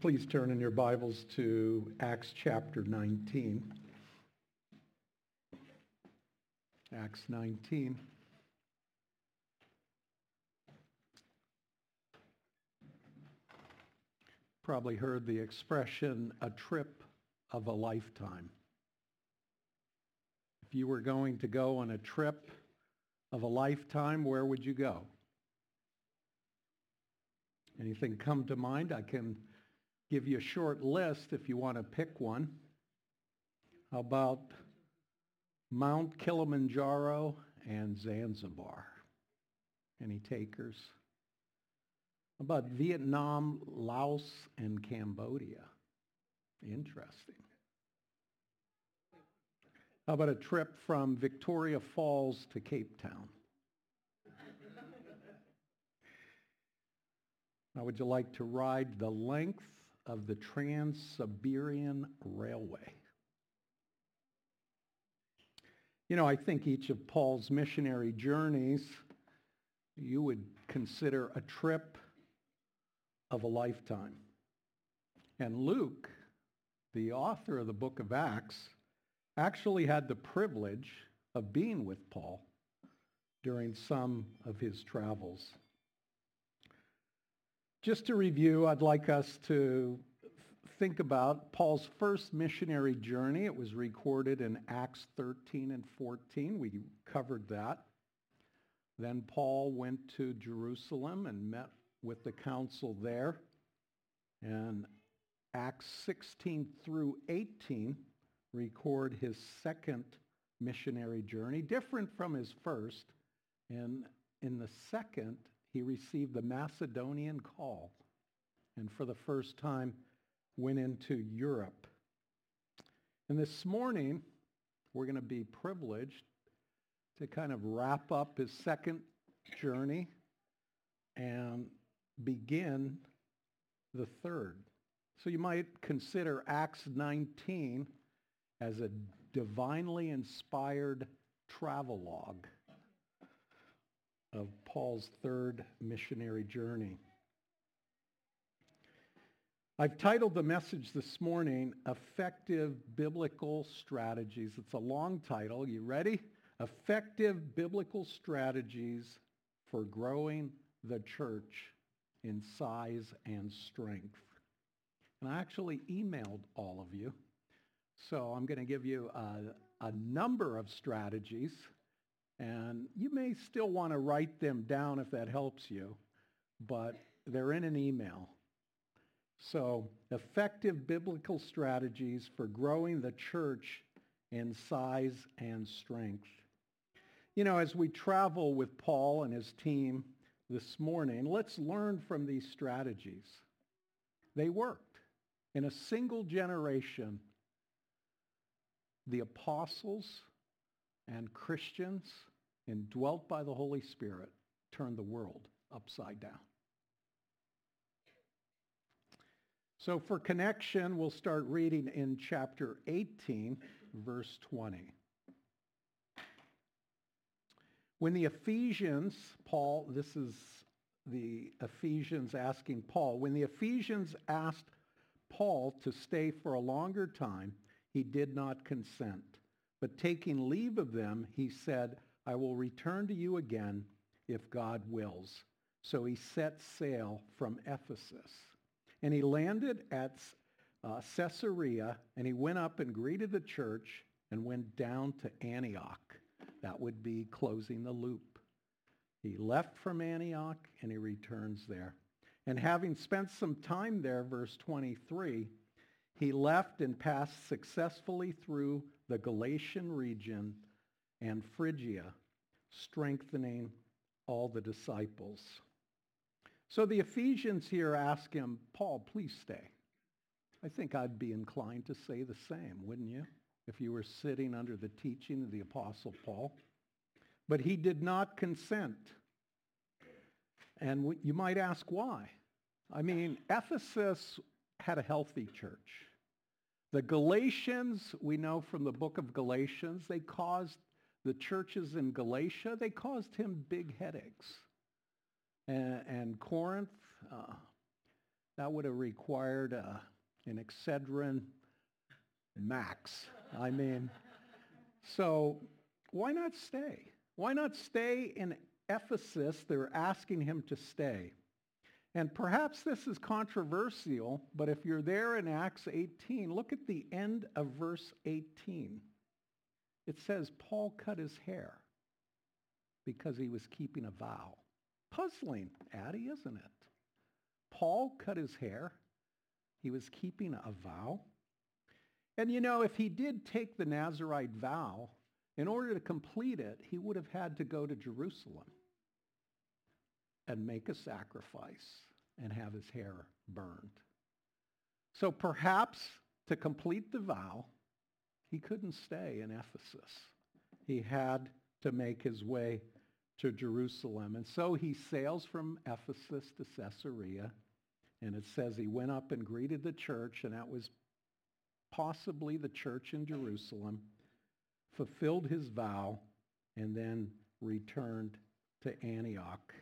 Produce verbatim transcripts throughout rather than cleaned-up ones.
Please turn in your Bibles to Acts chapter nineteen. Acts nineteen. Probably heard the expression, a trip of a lifetime. If you were going to go on a trip of a lifetime, where would you go? Anything come to mind? I can give you a short list if you want to pick one. How about Mount Kilimanjaro and Zanzibar? Any takers? How about Vietnam, Laos, and Cambodia? Interesting. How about a trip from Victoria Falls to Cape Town? How would you like to ride the length of the Trans-Siberian Railway? You know, I think each of Paul's missionary journeys you would consider a trip of a lifetime. And Luke, the author of the book of Acts, actually had the privilege of being with Paul during some of his travels. Just to review, I'd like us to think about Paul's first missionary journey. It was recorded in Acts thirteen and fourteen. We covered that. Then Paul went to Jerusalem and met with the council there. And Acts sixteen through eighteen record his second missionary journey, different from his first. And in the second, he received the Macedonian call, and for the first time went into Europe. And this morning, we're going to be privileged to kind of wrap up his second journey and begin the third. So you might consider Acts nineteen as a divinely inspired travelogue of Paul's third missionary journey. I've titled the message this morning, Effective Biblical Strategies. It's a long title. You ready? Effective Biblical Strategies for Growing the Church in Size and Strength. And I actually emailed all of you. So I'm going to give you a, a number of strategies. And you may still want to write them down if that helps you, but they're in an email. So, effective biblical strategies for growing the church in size and strength. You know, as we travel with Paul and his team this morning, let's learn from these strategies. They worked. In a single generation, the apostles and Christians, indwelt by the Holy Spirit, turned the world upside down. So for connection, we'll start reading in chapter eighteen, verse twenty. When the Ephesians, Paul, this is the Ephesians asking Paul, when the Ephesians asked Paul to stay for a longer time, he did not consent. But taking leave of them, he said, I will return to you again if God wills. So he set sail from Ephesus. And he landed at uh, Caesarea, and he went up and greeted the church and went down to Antioch. That would be closing the loop. He left from Antioch, and he returns there. And having spent some time there, verse twenty-three, he left and passed successfully through the Galatian region and Phrygia, strengthening all the disciples. So the Ephesians here ask him, Paul, please stay. I think I'd be inclined to say the same, wouldn't you, if you were sitting under the teaching of the Apostle Paul? But he did not consent. And you might ask why. I mean, Ephesus had a healthy church. The Galatians, we know from the book of Galatians, they caused the churches in Galatia, they caused him big headaches. And, and Corinth, uh, That would have required uh, an Excedrin max. I mean, so why not stay? Why not stay in Ephesus? They're asking him to stay. And perhaps this is controversial, but if you're there in Acts eighteen, look at the end of verse eighteen. It says Paul cut his hair because he was keeping a vow. Puzzling, Addie, isn't it? Paul cut his hair. He was keeping a vow. And you know, if he did take the Nazirite vow, in order to complete it, he would have had to go to Jerusalem and make a sacrifice and have his hair burned. So perhaps to complete the vow, he couldn't stay in Ephesus. He had to make his way to Jerusalem. And so he sails from Ephesus to Caesarea. And it says he went up and greeted the church, and that was possibly the church in Jerusalem, fulfilled his vow, and then returned to Antioch.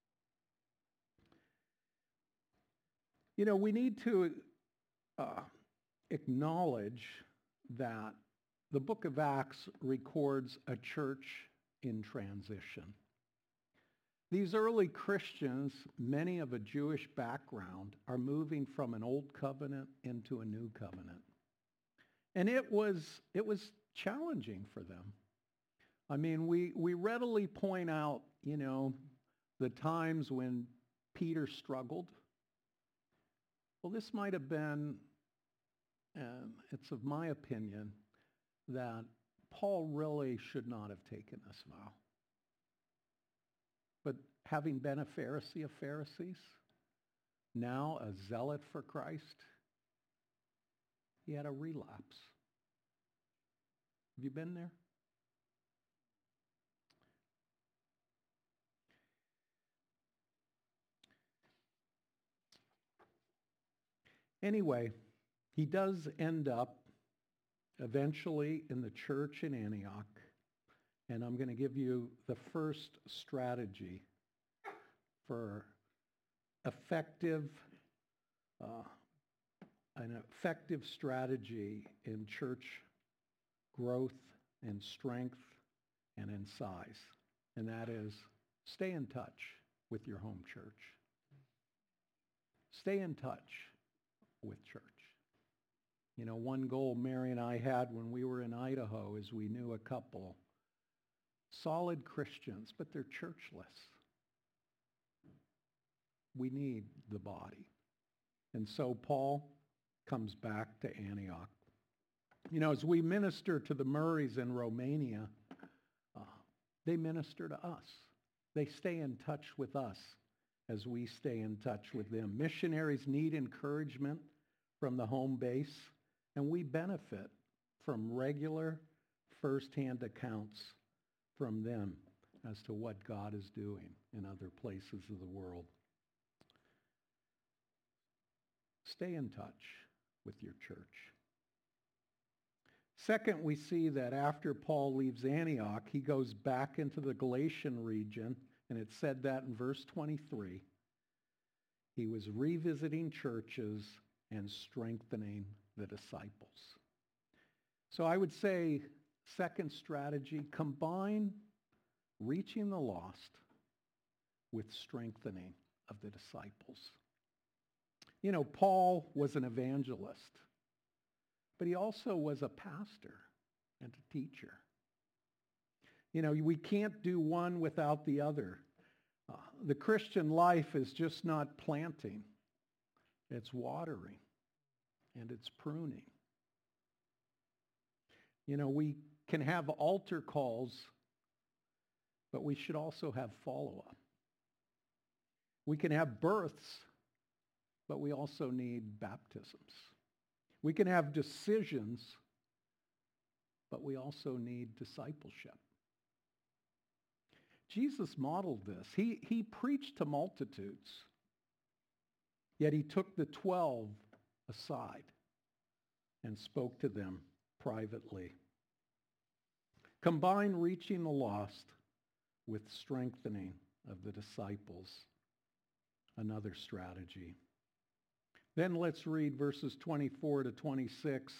You know, we need to uh, acknowledge that the book of Acts records a church in transition. These early Christians, many of a Jewish background, are moving from an old covenant into a new covenant. And it was, it was challenging for them. I mean, we, we readily point out, you know, the times when Peter struggled. Well, this might have been, um, it's of my opinion, that Paul really should not have taken this vow. But having been a Pharisee of Pharisees, now a zealot for Christ, he had a relapse. Have you been there? Anyway, he does end up eventually in the church in Antioch, and I'm going to give you the first strategy for effective, uh, an effective strategy in church growth and strength and in size, and that is stay in touch with your home church. Stay in touch with church. You know, one goal Mary and I had when we were in Idaho is we knew a couple, solid Christians, but they're churchless. We need the body. And so Paul comes back to Antioch. You know, as we minister to the Murrays in Romania, uh, they minister to us. They stay in touch with us as we stay in touch with them. Missionaries need encouragement from the home base, and we benefit from regular firsthand accounts from them as to what God is doing in other places of the world. Stay in touch with your church. Second, we see that after Paul leaves Antioch, he goes back into the Galatian region, and it said that in verse twenty-three. He was revisiting churches and strengthening the disciples. So I would say, second strategy, combine reaching the lost with strengthening of the disciples. You know, Paul was an evangelist, but he also was a pastor and a teacher. You know, we can't do one without the other. Uh, the Christian life is just not planting. It's watering and it's pruning. You know, we can have altar calls, but we should also have follow-up. We can have births, but we also need baptisms. We can have decisions, but we also need discipleship. Jesus modeled this. He, he preached to multitudes, yet he took the twelve aside and spoke to them privately. Combine reaching the lost with strengthening of the disciples. Another strategy. Then let's read verses twenty-four to twenty-six.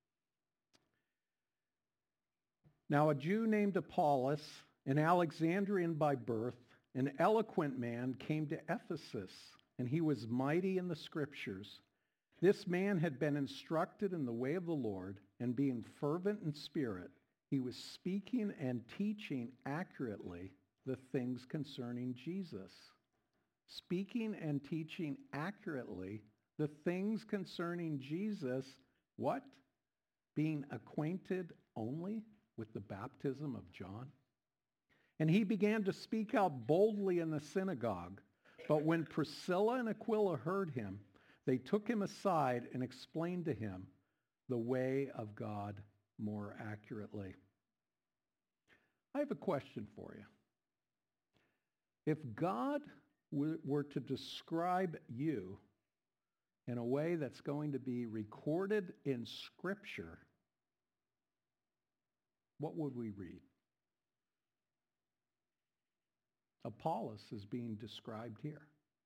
Now a Jew named Apollos, an Alexandrian by birth, an eloquent man, came to Ephesus, and he was mighty in the Scriptures. This man had been instructed in the way of the Lord, and being fervent in spirit, he was speaking and teaching accurately the things concerning Jesus. Speaking and teaching accurately the things concerning Jesus, what? Being acquainted only with the baptism of John. And he began to speak out boldly in the synagogue. But when Priscilla and Aquila heard him, they took him aside and explained to him the way of God more accurately. I have a question for you. If God were to describe you in a way that's going to be recorded in Scripture, what would we read? Apollos is being described here.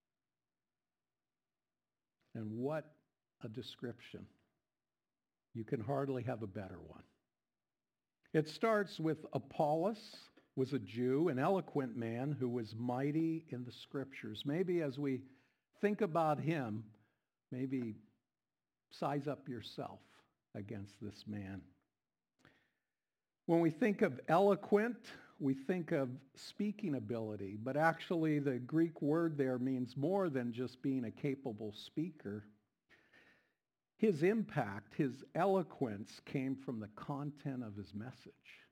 And what a description. You can hardly have a better one. It starts with Apollos was a Jew, an eloquent man who was mighty in the Scriptures. Maybe as we think about him, maybe size up yourself against this man. When we think of eloquent, we think of speaking ability, but actually the Greek word there means more than just being a capable speaker. His impact, his eloquence came from the content of his message.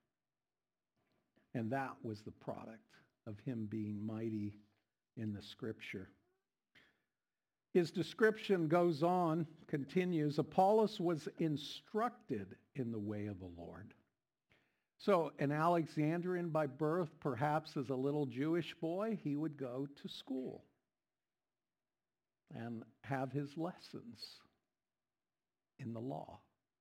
And that was the product of him being mighty in the Scripture. His description goes on, continues, Apollos was instructed in the way of the Lord. So an Alexandrian by birth, perhaps as a little Jewish boy, he would go to school and have his lessons in the law.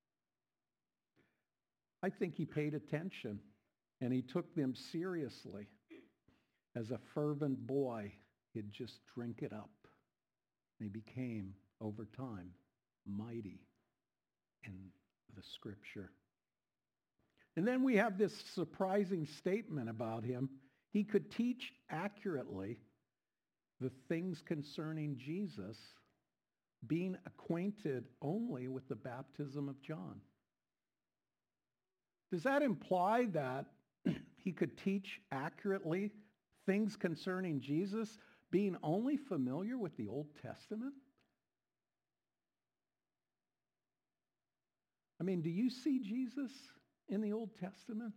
I think he paid attention and he took them seriously. As a fervent boy, he'd just drink it up. He became, over time, mighty in the Scripture. And then we have this surprising statement about him. He could teach accurately the things concerning Jesus, being acquainted only with the baptism of John. Does that imply that he could teach accurately things concerning Jesus, being only familiar with the Old Testament? I mean, do you see Jesus in the Old Testament?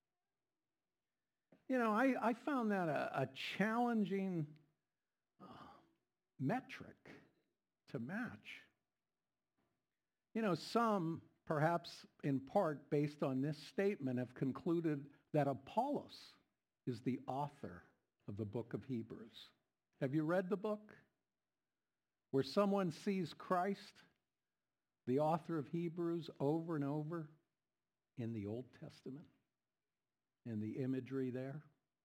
You know, I, I found that a, a challenging uh, metric to match. You know, some, perhaps in part based on this statement, have concluded that Apollos is the author of the book of Hebrews. Have you read the book? Where someone sees Christ, the author of Hebrews, over and over in the Old Testament, and the imagery there.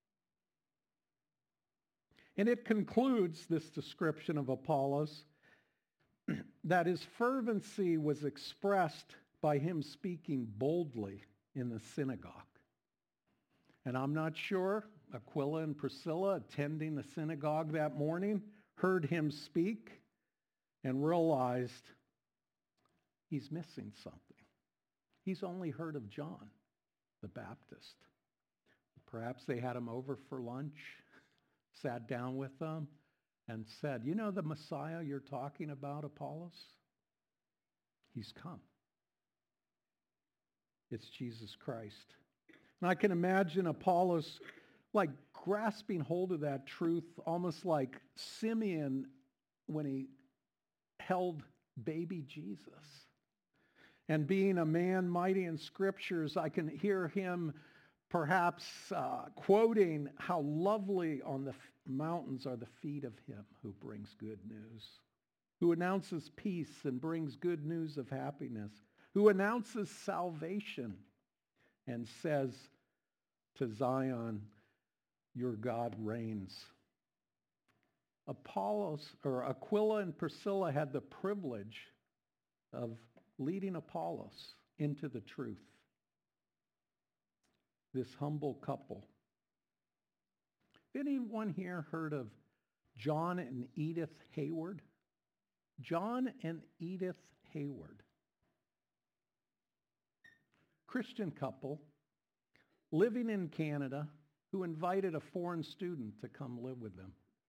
And it concludes this description of Apollos that his fervency was expressed by him speaking boldly in the synagogue. And I'm not sure Aquila and Priscilla, attending the synagogue that morning, heard him speak and realized he's missing something. He's only heard of John the Baptist. Perhaps they had him over for lunch, sat down with them, and said, you know the Messiah you're talking about, Apollos? He's come. It's Jesus Christ. And I can imagine Apollos like grasping hold of that truth, almost like Simeon when he held baby Jesus. And being a man mighty in Scriptures, I can hear him perhaps uh, quoting how lovely on the f- mountains are the feet of him who brings good news, who announces peace and brings good news of happiness, who announces salvation and says to Zion, your God reigns. Apollos, or Aquila and Priscilla had the privilege of leading Apollos into the truth. This humble couple. Anyone here heard of John and Edith Hayward? John and Edith Hayward. Christian couple living in Canada who invited a foreign student to come live with them.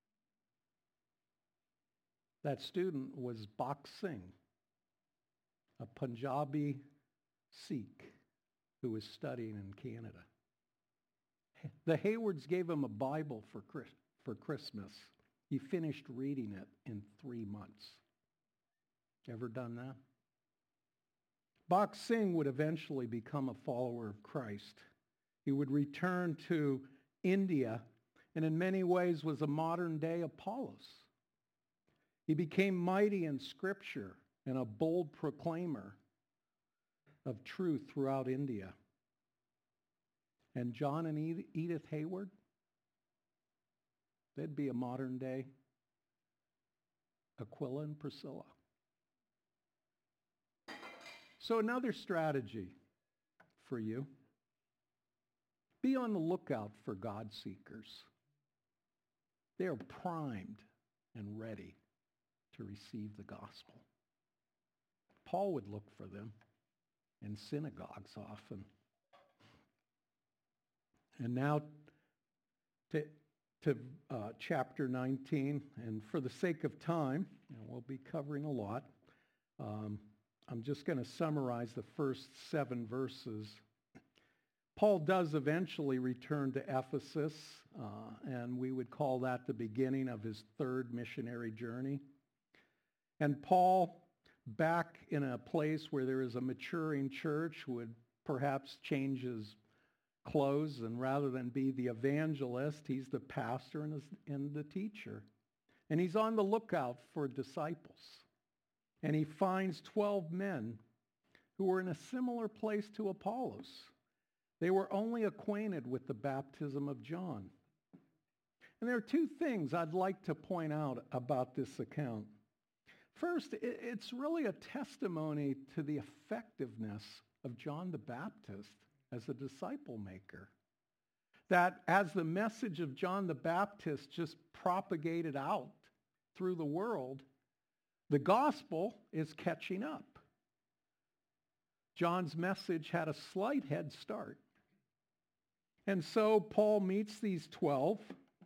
That student was Bakht Singh, a Punjabi Sikh who was studying in Canada. The Haywards gave him a Bible for for Christmas. He finished reading it in three months. Ever done that? Bakht Singh would eventually become a follower of Christ. He would return to India and in many ways was a modern-day Apollos. He became mighty in Scripture and a bold proclaimer of truth throughout India. And John and Edith Hayward, they'd be a modern-day Aquila and Priscilla. So another strategy for you. Be on the lookout for God seekers. They are primed and ready to receive the gospel. Paul would look for them in synagogues often. And now to, to uh, chapter nineteen, and for the sake of time, and we'll be covering a lot, um, I'm just going to summarize the first seven verses. Paul does eventually return to Ephesus, uh, and we would call that the beginning of his third missionary journey. And Paul, back in a place where there is a maturing church, would perhaps change his clothes, and rather than be the evangelist, he's the pastor and, his, and the teacher. And he's on the lookout for disciples. And he finds twelve men who were in a similar place to Apollos. They were only acquainted with the baptism of John. And there are two things I'd like to point out about this account. First, it's really a testimony to the effectiveness of John the Baptist as a disciple maker. That as the message of John the Baptist just propagated out through the world, the gospel is catching up. John's message had a slight head start. And so Paul meets these twelve,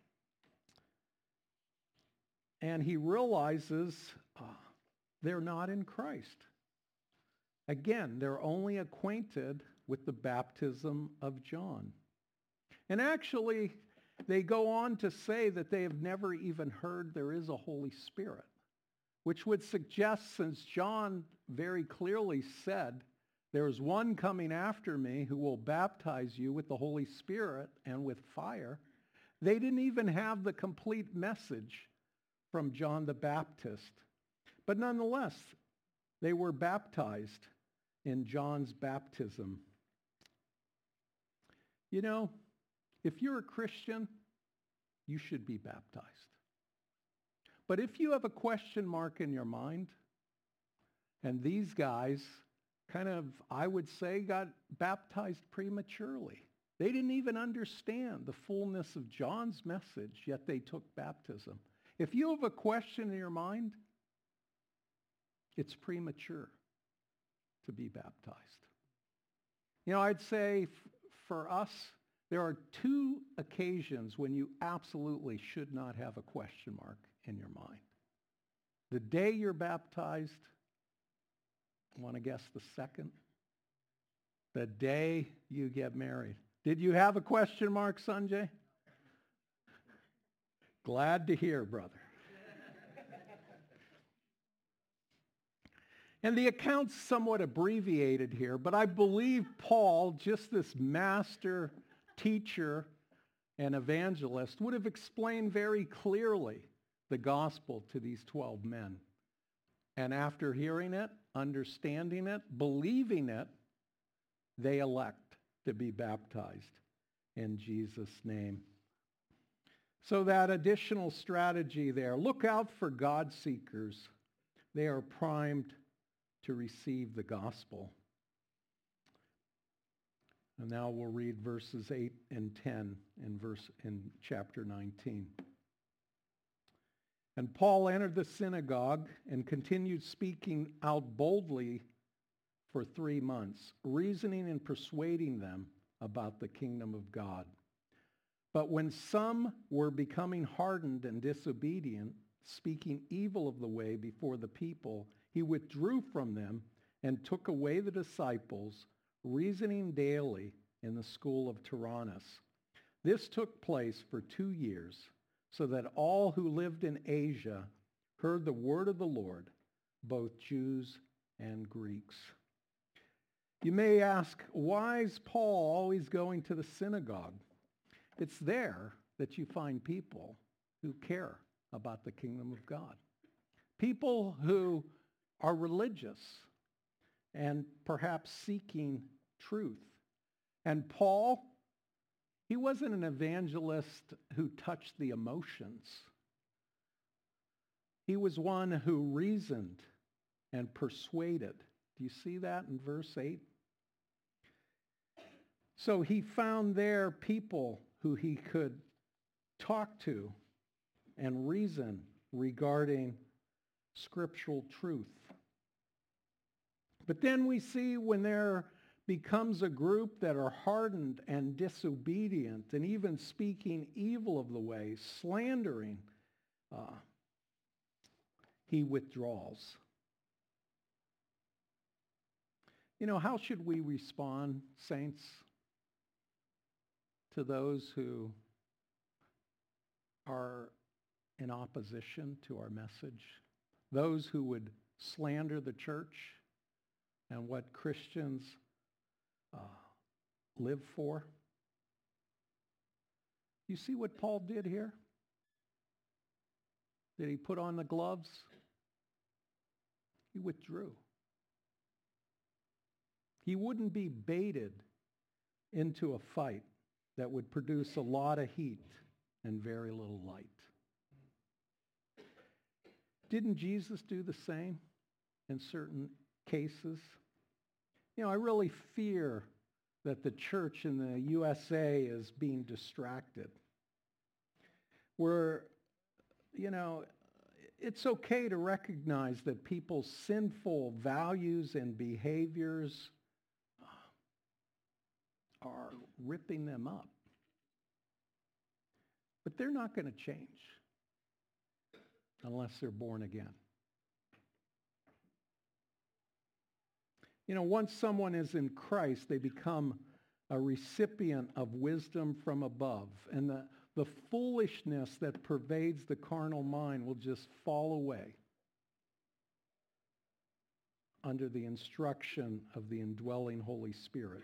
and he realizes uh, they're not in Christ. Again, they're only acquainted with the baptism of John. And actually, they go on to say that they have never even heard there is a Holy Spirit, which would suggest, since John very clearly said, there is one coming after me who will baptize you with the Holy Spirit and with fire, they didn't even have the complete message from John the Baptist. But nonetheless, they were baptized in John's baptism. You know, if you're a Christian, you should be baptized. But if you have a question mark in your mind, and these guys kind of, I would say, got baptized prematurely. They didn't even understand the fullness of John's message, yet they took baptism. If you have a question in your mind, it's premature to be baptized. You know, I'd say f- for us, there are two occasions when you absolutely should not have a question mark in your mind. The day you're baptized. Want to guess the second? The day you get married. Did you have a question mark, Sanjay? Glad to hear, brother. And the account's somewhat abbreviated here, but I believe Paul, just this master teacher and evangelist, would have explained very clearly the gospel to these twelve men. And after hearing it, understanding it, believing it, they elect to be baptized in Jesus' name. So that additional strategy there, look out for God seekers. They are primed to receive the gospel. And now we'll read verses eight and ten in verse in chapter nineteen. And Paul entered the synagogue and continued speaking out boldly for three months, reasoning and persuading them about the kingdom of God. But when some were becoming hardened and disobedient, speaking evil of the way before the people, he withdrew from them and took away the disciples, reasoning daily in the school of Tyrannus. This took place for two years, so that all who lived in Asia heard the word of the Lord, both Jews and Greeks. You may ask, why is Paul always going to the synagogue? It's there that you find people who care about the kingdom of God. People who are religious and perhaps seeking truth. And Paul, he wasn't an evangelist who touched the emotions. He was one who reasoned and persuaded. Do you see that in verse eight? So he found there people who he could talk to and reason regarding scriptural truth. But then we see when there becomes a group that are hardened and disobedient and even speaking evil of the way, slandering, uh, he withdraws. You know, how should we respond, saints, to those who are in opposition to our message? Those who would slander the church and what Christians uh, live for? You see what Paul did here? Did he put on the gloves? He withdrew. He wouldn't be baited into a fight that would produce a lot of heat and very little light. Didn't Jesus do the same in certain cases? You know, I really fear that the church in the U S A is being distracted. Where, you know, it's okay to recognize that people's sinful values and behaviors are ripping them up. But they're not going to change unless they're born again. You know, once someone is in Christ, they become a recipient of wisdom from above. And the, the foolishness that pervades the carnal mind will just fall away under the instruction of the indwelling Holy Spirit.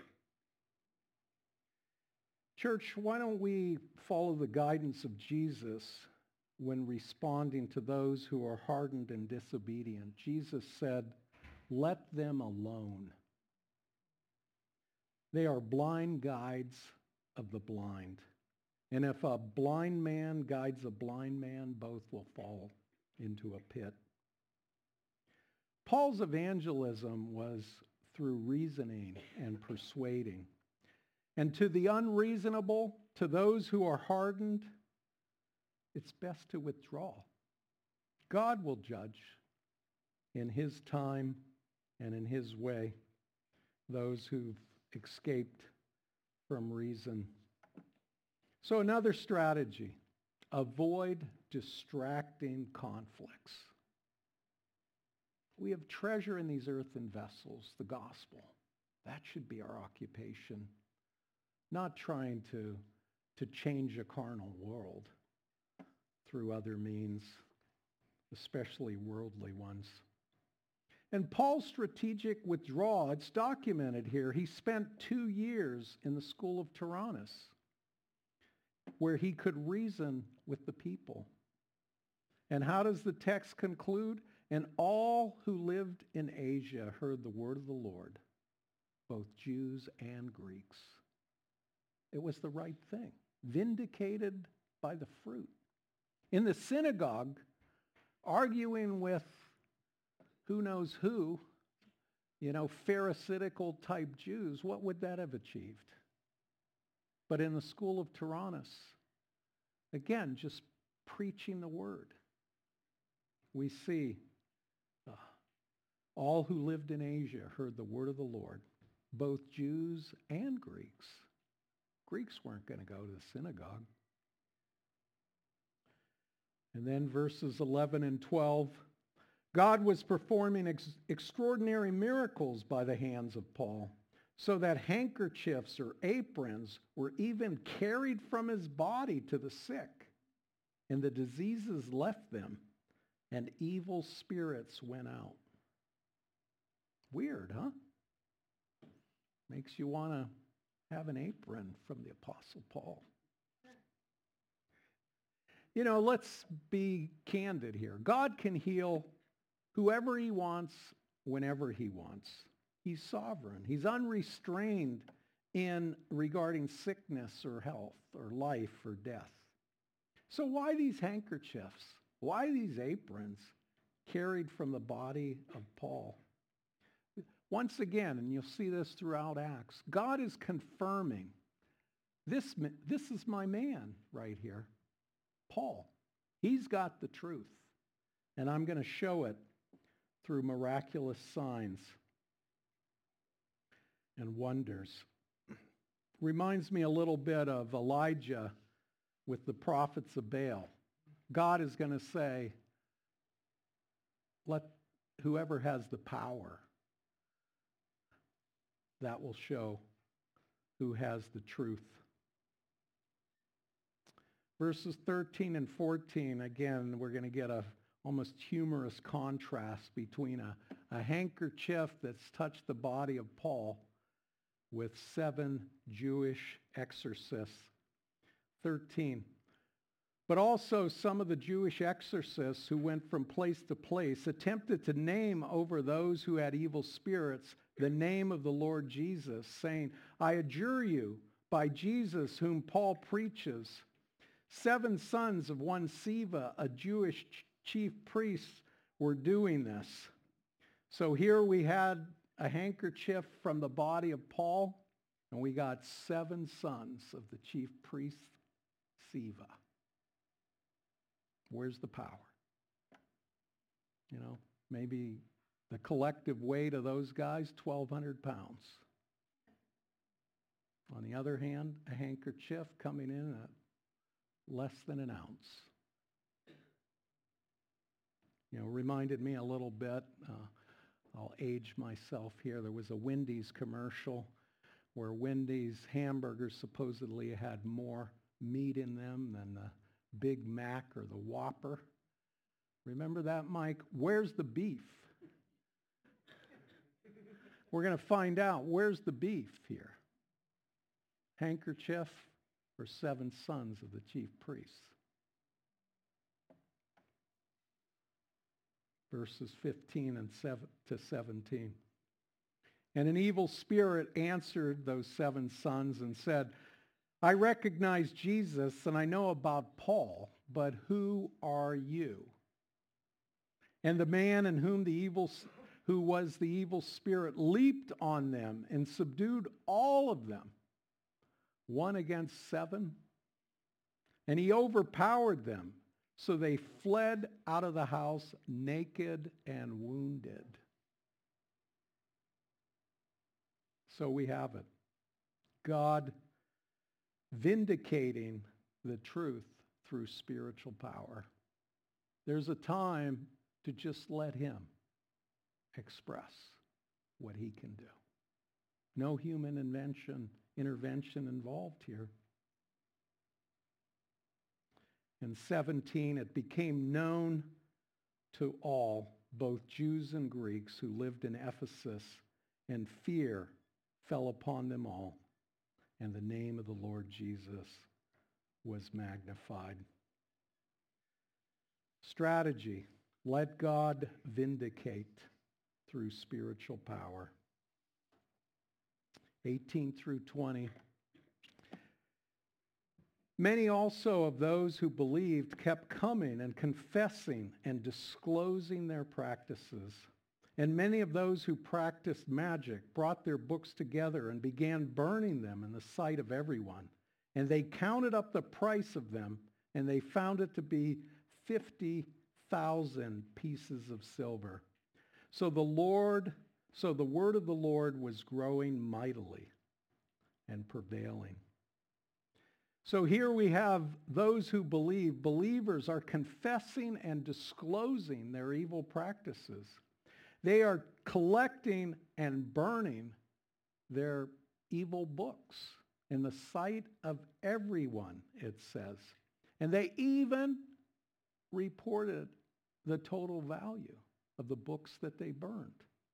Church, why don't we follow the guidance of Jesus when responding to those who are hardened and disobedient? Jesus said, "Let them alone. They are blind guides of the blind. And if a blind man guides a blind man, both will fall into a pit." Paul's evangelism was through reasoning and persuading. And to the unreasonable, to those who are hardened, it's best to withdraw. God will judge in his time and in his way those who've escaped from reason. So another strategy, avoid distracting conflicts. We have treasure in these earthen vessels, the gospel. That should be our occupation. Not trying to, to change a carnal world through other means, especially worldly ones. And Paul's strategic withdrawal, it's documented here. He spent two years in the school of Tyrannus, where he could reason with the people. And how does the text conclude? "And all who lived in Asia heard the word of the Lord, both Jews and Greeks." It was the right thing, vindicated by the fruit. In the synagogue, arguing with who knows who, you know, Pharisaical type Jews, what would that have achieved? But in the school of Tyrannus, again, just preaching the word, we see uh, all who lived in Asia heard the word of the Lord, both Jews and Greeks. Greeks weren't going to go to the synagogue. And then verses eleven and twelve, God was performing ex- extraordinary miracles by the hands of Paul, so that handkerchiefs or aprons were even carried from his body to the sick, and the diseases left them, and evil spirits went out. Weird, huh? Makes you want to have an apron from the Apostle Paul. You know, let's be candid here. God can heal whoever he wants, whenever he wants. He's sovereign. He's unrestrained in regarding sickness or health or life or death. So why these handkerchiefs? Why these aprons carried from the body of Paul? Once again, and you'll see this throughout Acts, God is confirming, this, this is my man right here, Paul. He's got the truth. And I'm going to show it through miraculous signs and wonders. Reminds me a little bit of Elijah with the prophets of Baal. God is going to say, let whoever has the power, that will show who has the truth. Verses thirteen and fourteen, again, we're going to get a almost humorous contrast between a, a handkerchief that's touched the body of Paul with seven Jewish exorcists. thirteen. But also some of the Jewish exorcists who went from place to place attempted to name over those who had evil spirits the name of the Lord Jesus, saying, I adjure you by Jesus whom Paul preaches. Seven sons of one Sceva, a Jewish chief priest, were doing this. So here we had a handkerchief from the body of Paul, and we got seven sons of the chief priest Sceva. Where's the power? You know, maybe the collective weight of those guys, twelve hundred pounds. On the other hand, a handkerchief coming in at less than an ounce. You know, reminded me a little bit, uh, I'll age myself here. There was a Wendy's commercial where Wendy's hamburgers supposedly had more meat in them than the Big Mac or the Whopper. Remember that, Mike? Where's the beef? We're going to find out. Where's the beef here? Handkerchief or seven sons of the chief priests? Verses fifteen and seven to seventeen. And an evil spirit answered those seven sons and said, I recognize Jesus and I know about Paul, but who are you? And the man in whom the evil, who was the evil spirit leaped on them and subdued all of them, one against seven. And he overpowered them, so they fled out of the house naked and wounded. So we have it. God vindicating the truth through spiritual power. There's a time to just let him express what he can do. No human invention, intervention involved here. In seventeen, it became known to all, both Jews and Greeks who lived in Ephesus, and fear fell upon them all, and the name of the Lord Jesus was magnified. Strategy: let God vindicate through spiritual power. eighteen through twenty. Many also of those who believed kept coming and confessing and disclosing their practices. And many of those who practiced magic brought their books together and began burning them in the sight of everyone. And they counted up the price of them, and they found it to be fifty thousand pieces of silver. So the Lord, so the word of the Lord was growing mightily and prevailing. So here we have those who believe. Believers are confessing and disclosing their evil practices. They are collecting and burning their evil books in the sight of everyone, it says. And they even reported the total value of the books that they burned.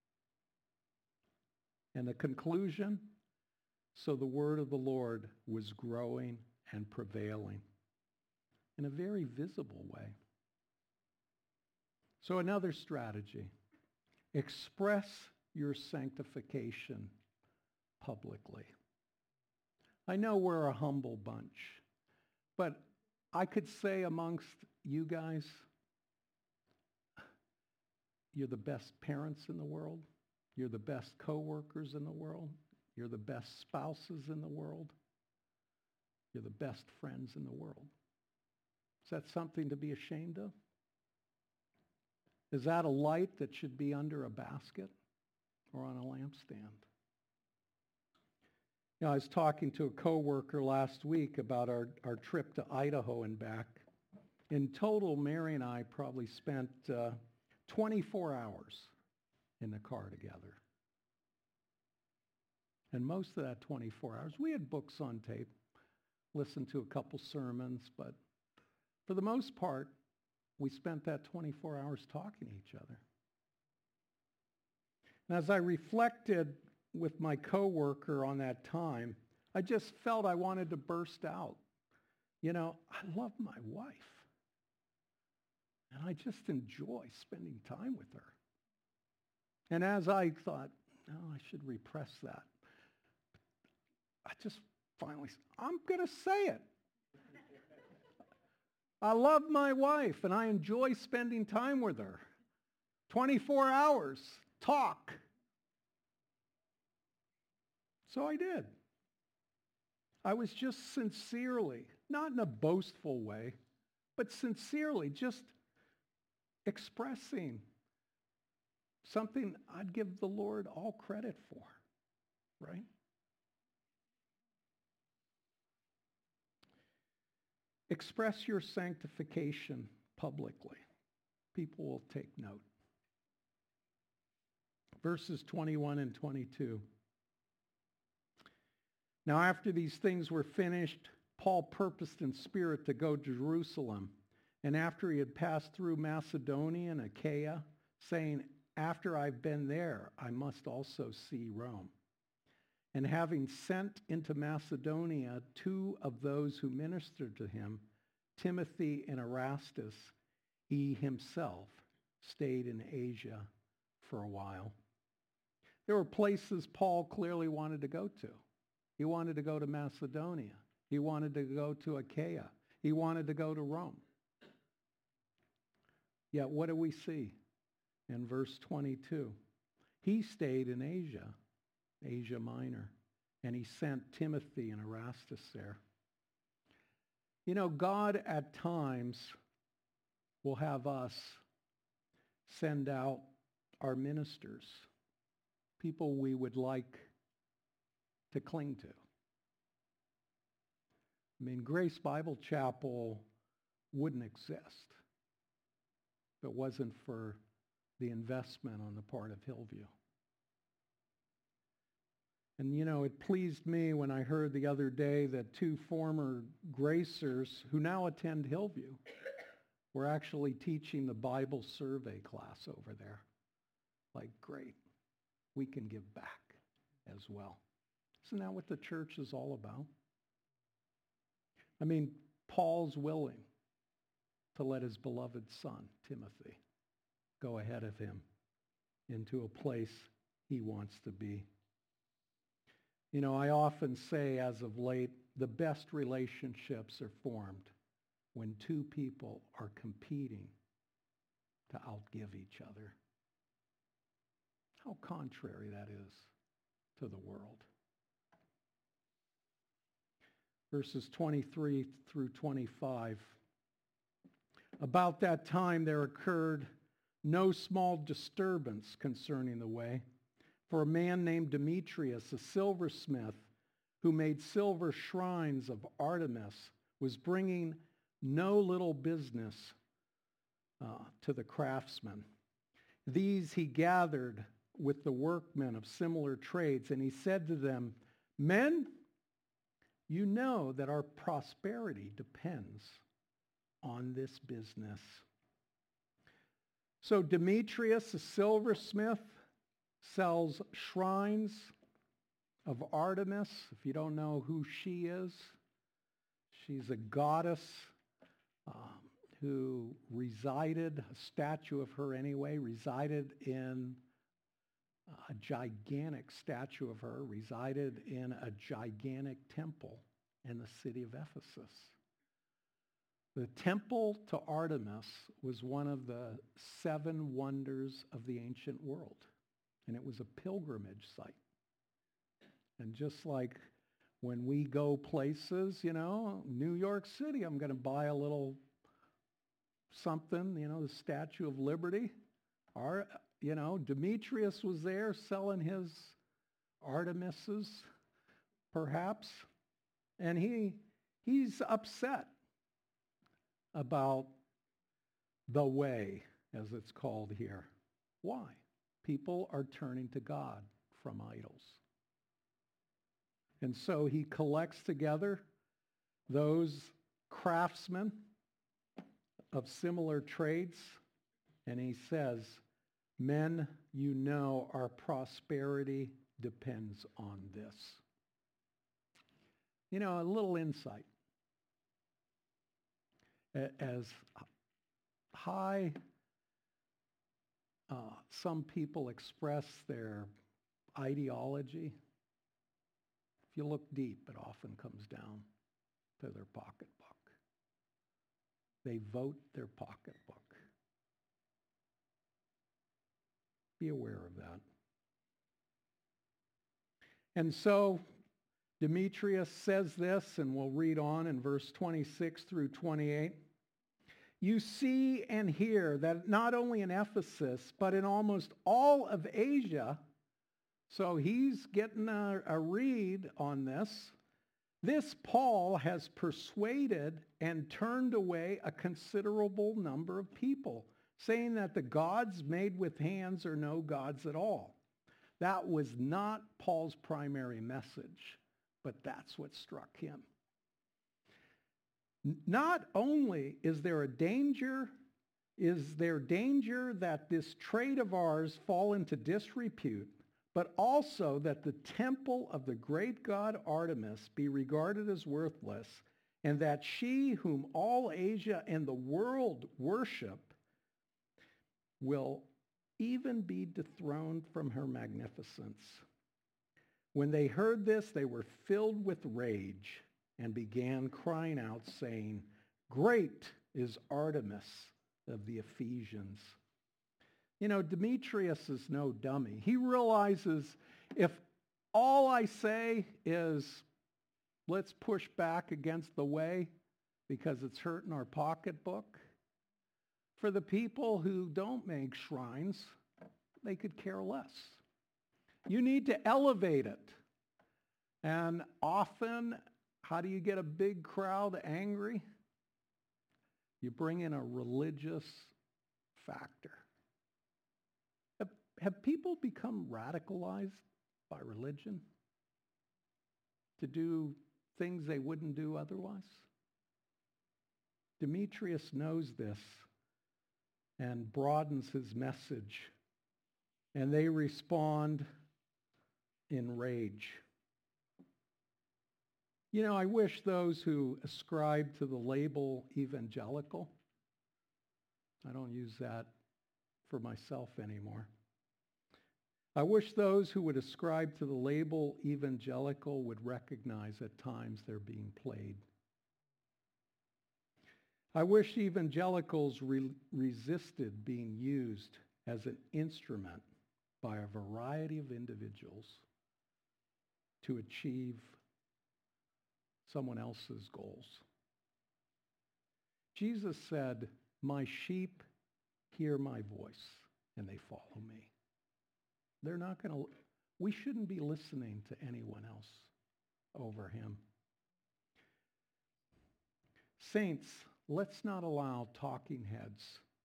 And the conclusion, so the word of the Lord was growing and prevailing in a very visible way. So another strategy, express your sanctification publicly. I know we're a humble bunch, but I could say amongst you guys, you're the best parents in the world. You're the best co-workers in the world. You're the best spouses in the world. You're the best friends in the world. Is that something to be ashamed of? Is that a light that should be under a basket or on a lampstand? You know, I was talking to a coworker last week about our, our trip to Idaho and back. In total, Mary and I probably spent uh, twenty-four hours in the car together. And most of that twenty-four hours, we had books on tape, listened to a couple sermons, but for the most part, we spent that twenty-four hours talking to each other. And as I reflected with my coworker on that time, I just felt I wanted to burst out. You know, I love my wife. And I just enjoy spending time with her. And as I thought, no, I should repress that, I just finally said, I'm going to say it. I love my wife and I enjoy spending time with her. twenty-four hours, talk. So I did. I was just sincerely, not in a boastful way, but sincerely just expressing something I'd give the Lord all credit for, right? Express your sanctification publicly. People will take note. Verses twenty-one and twenty-two. Now after these things were finished, Paul purposed in spirit to go to Jerusalem. And after he had passed through Macedonia and Achaia, saying, after I've been there, I must also see Rome. And having sent into Macedonia two of those who ministered to him, Timothy and Erastus, he himself stayed in Asia for a while. There were places Paul clearly wanted to go to. He wanted to go to Macedonia. He wanted to go to Achaia. He wanted to go to Rome. Yet what do we see in verse twenty-two? He stayed in Asia, Asia Minor, and he sent Timothy and Erastus there. You know, God at times will have us send out our ministers, people we would like to cling to. I mean, Grace Bible Chapel wouldn't exist if it wasn't for the investment on the part of Hillview. And, you know, it pleased me when I heard the other day that two former Gracers who now attend Hillview were actually teaching the Bible survey class over there. Like, great, we can give back as well. Isn't that what the church is all about? I mean, Paul's willing to let his beloved son, Timothy, go ahead of him into a place he wants to be. You know, I often say as of late the best relationships are formed when two people are competing to outgive each other. How contrary that is to the world. Verses twenty-three through twenty-five. About that time there occurred no small disturbance concerning the way, for a man named Demetrius, a silversmith, who made silver shrines of Artemis, was bringing no little business uh, to the craftsmen. These he gathered with the workmen of similar trades, and he said to them, "Men, you know that our prosperity depends on this business." So Demetrius, a silversmith, sells shrines of Artemis. If you don't know who she is, she's a goddess um, who resided, a statue of her anyway, resided in a gigantic statue of her, resided in a gigantic temple in the city of Ephesus. The temple to Artemis was one of the seven wonders of the ancient world, and it was a pilgrimage site. And just like when we go places, you know, New York City, I'm going to buy a little something, you know, the Statue of Liberty. Our, you know, Demetrius was there selling his Artemises, perhaps, and he he's upset about the way, as it's called here. Why? People are turning to God from idols. And so he collects together those craftsmen of similar trades, and he says, "Men, you know our prosperity depends on this." You know, a little insight. As high uh, some people express their ideology, if you look deep, it often comes down to their pocketbook. They vote their pocketbook. Be aware of that. And so Demetrius says this, and we'll read on in verse twenty-six through twenty-eight. "You see and hear that not only in Ephesus, but in almost all of Asia," so he's getting a, a read on this, "this Paul has persuaded and turned away a considerable number of people, saying that the gods made with hands are no gods at all." That was not Paul's primary message, but that's what struck him. Not only is there a danger, is there danger that this trade of ours fall into disrepute, but also that the temple of the great god Artemis be regarded as worthless, and that she whom all Asia and the world worship will even be dethroned from her magnificence. When they heard this, they were filled with rage and began crying out, saying, "Great is Artemis of the Ephesians." You know, Demetrius is no dummy. He realizes if all I say is, let's push back against the way because it's hurting our pocketbook, for the people who don't make shrines, they could care less. You need to elevate it. And often, how do you get a big crowd angry? You bring in a religious factor. Have, have people become radicalized by religion to do things they wouldn't do otherwise? Demetrius knows this and broadens his message, and they respond in rage. You know, I wish those who ascribe to the label evangelical, I don't use that for myself anymore. I wish those who would ascribe to the label evangelical would recognize at times they're being played. I wish evangelicals re- resisted being used as an instrument by a variety of individuals to achieve someone else's goals. Jesus said, "My sheep hear my voice and they follow me." They're not going to, we shouldn't be listening to anyone else over him. Saints, let's not allow talking heads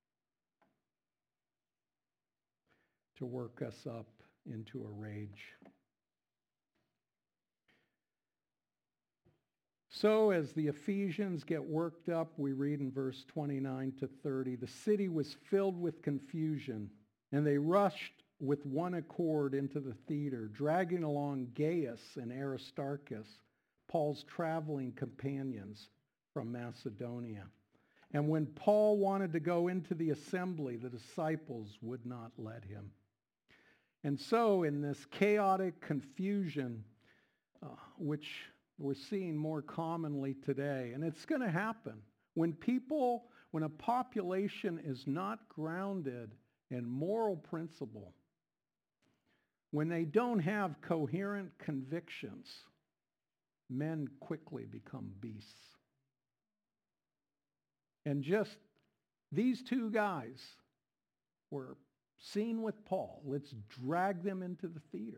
to work us up into a rage. So as the Ephesians get worked up, we read in verse twenty-nine to thirty, the city was filled with confusion, and they rushed with one accord into the theater, dragging along Gaius and Aristarchus, Paul's traveling companions from Macedonia. And when Paul wanted to go into the assembly, the disciples would not let him. And so in this chaotic confusion, uh, which we're seeing more commonly today, and it's going to happen, when people, when a population is not grounded in moral principle, when they don't have coherent convictions, men quickly become beasts. And just these two guys were seen with Paul. Let's drag them into the theater.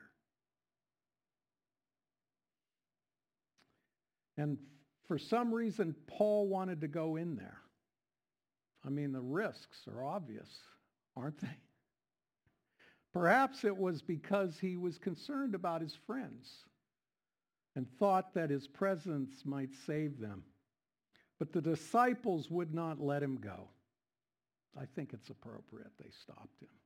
And for some reason, Paul wanted to go in there. I mean, the risks are obvious, aren't they? Perhaps it was because he was concerned about his friends and thought that his presence might save them. But the disciples would not let him go. I think it's appropriate they stopped him.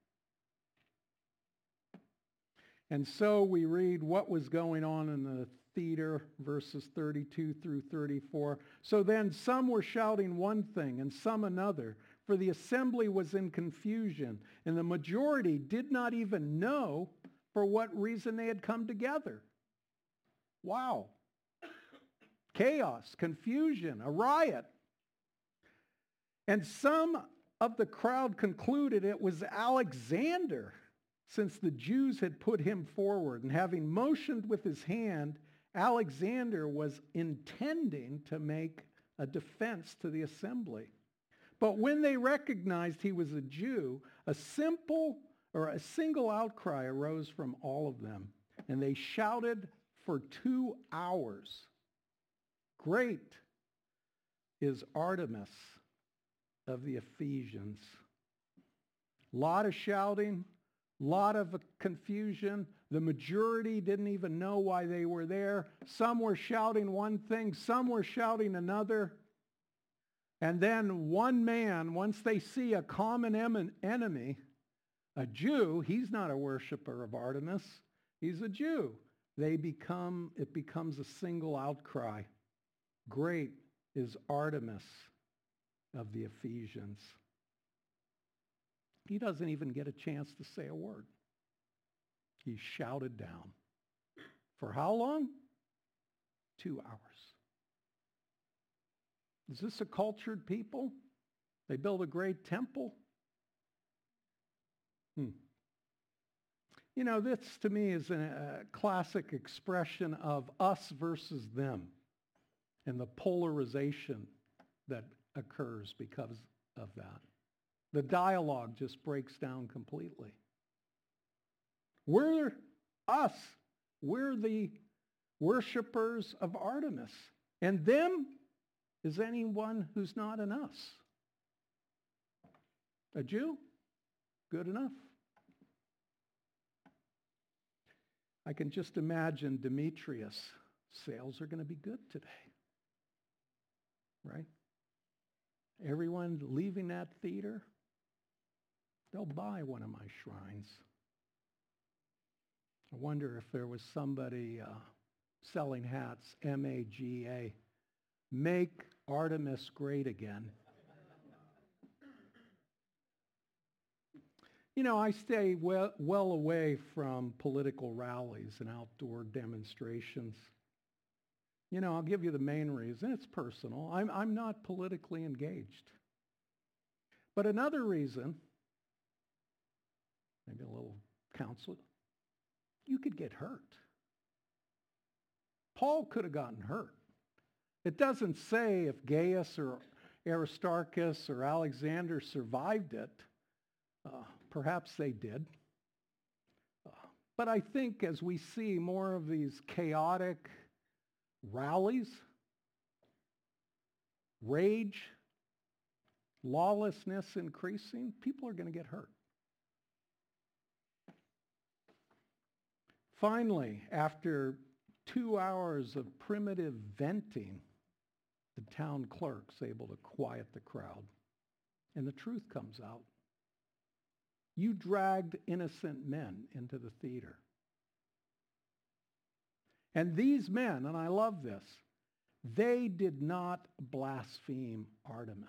And so we read what was going on in the theater, verses thirty-two through thirty-four. So then some were shouting one thing and some another, for the assembly was in confusion, and the majority did not even know for what reason they had come together. Wow. Chaos, confusion, a riot. And some of the crowd concluded it was Alexander, since the Jews had put him forward. And having motioned with his hand, Alexander was intending to make a defense to the assembly. But when they recognized he was a Jew, a simple or a single outcry arose from all of them, and they shouted for two hours, "Great is Artemis of the Ephesians." A lot of shouting, a lot of confusion. The majority didn't even know why they were there. Some were shouting one thing, some were shouting another. And then one man, once they see a common em- enemy, a Jew, he's not a worshiper of Artemis, he's a Jew. They become, it becomes a single outcry. Great is Artemis of the Ephesians. He doesn't even get a chance to say a word. He's shouted down. For how long? Two hours. Is this a cultured people? They build a great temple? Hmm. You know, this to me is a classic expression of us versus them and the polarization that occurs because of that. The dialogue just breaks down completely. We're us. We're the worshipers of Artemis. And them is anyone who's not an us. A Jew? Good enough. I can just imagine Demetrius. Sales are going to be good today. Right? Everyone leaving that theater, they'll buy one of my shrines. I wonder if there was somebody uh, selling hats, M A G A. Make Artemis great again. You know, I stay well, well away from political rallies and outdoor demonstrations. You know, I'll give you the main reason. It's personal. I'm, I'm not politically engaged. But another reason, maybe a little counsel, you could get hurt. Paul could have gotten hurt. It doesn't say if Gaius or Aristarchus or Alexander survived it. Uh, perhaps they did. Uh, but I think as we see more of these chaotic rallies, rage, lawlessness increasing, people are going to get hurt. Finally, after two hours of primitive venting, the town clerk's able to quiet the crowd. And the truth comes out. You dragged innocent men into the theater. And these men, and I love this, they did not blaspheme Artemis.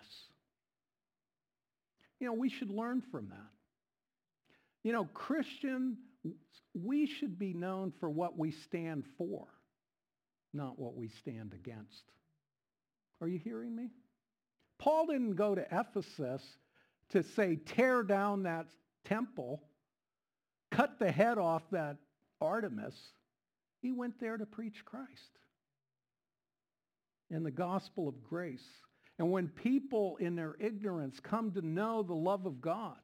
You know, we should learn from that. You know, Christian, we should be known for what we stand for, not what we stand against. Are you hearing me? Paul didn't go to Ephesus to say, tear down that temple, cut the head off that Artemis. He went there to preach Christ and the gospel of grace. And when people in their ignorance come to know the love of God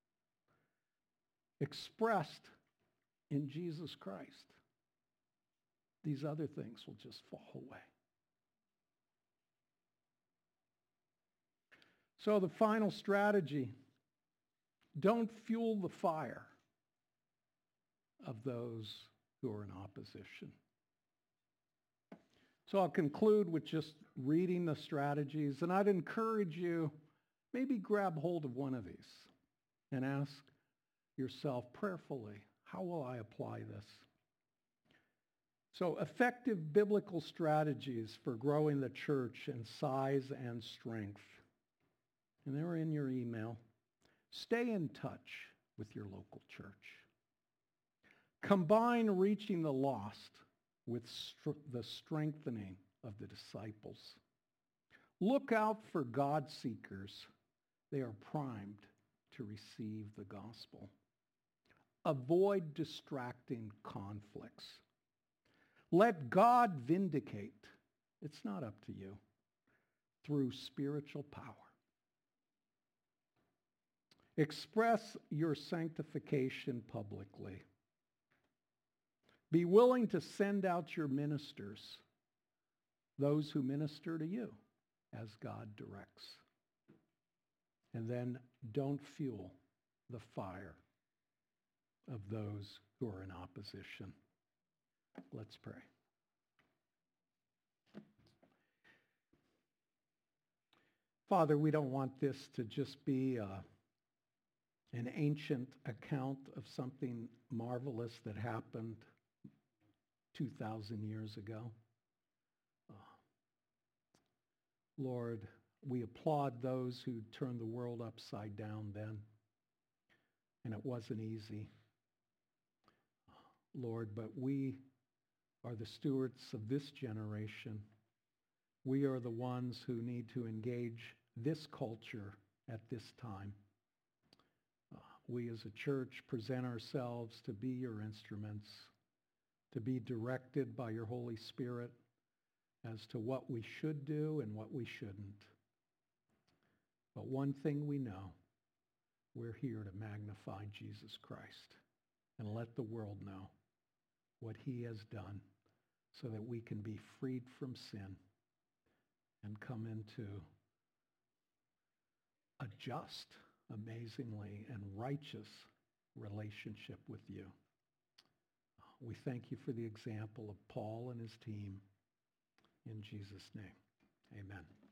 expressed in Jesus Christ, these other things will just fall away. So the final strategy, don't fuel the fire of those who are in opposition. So I'll conclude with just reading the strategies, and I'd encourage you, maybe grab hold of one of these and ask yourself prayerfully, how will I apply this? So effective biblical strategies for growing the church in size and strength. And they're in your email. Stay in touch with your local church. Combine reaching the lost with str- the strengthening of the disciples. Look out for God seekers. They are primed to receive the gospel. Avoid distracting conflicts. Let God vindicate. It's not up to you. Through spiritual power. Express your sanctification publicly. Be willing to send out your ministers, those who minister to you, as God directs. And then don't fuel the fire of those who are in opposition. Let's pray. Father, we don't want this to just be a an ancient account of something marvelous that happened two thousand years ago. Uh, Lord, we applaud those who turned the world upside down then, and it wasn't easy. Lord, but we are the stewards of this generation. We are the ones who need to engage this culture at this time. We as a church present ourselves to be your instruments, to be directed by your Holy Spirit as to what we should do and what we shouldn't. But one thing we know, we're here to magnify Jesus Christ and let the world know what he has done so that we can be freed from sin and come into a just, amazingly, and righteous relationship with you. We thank you for the example of Paul and his team. In Jesus' name, amen.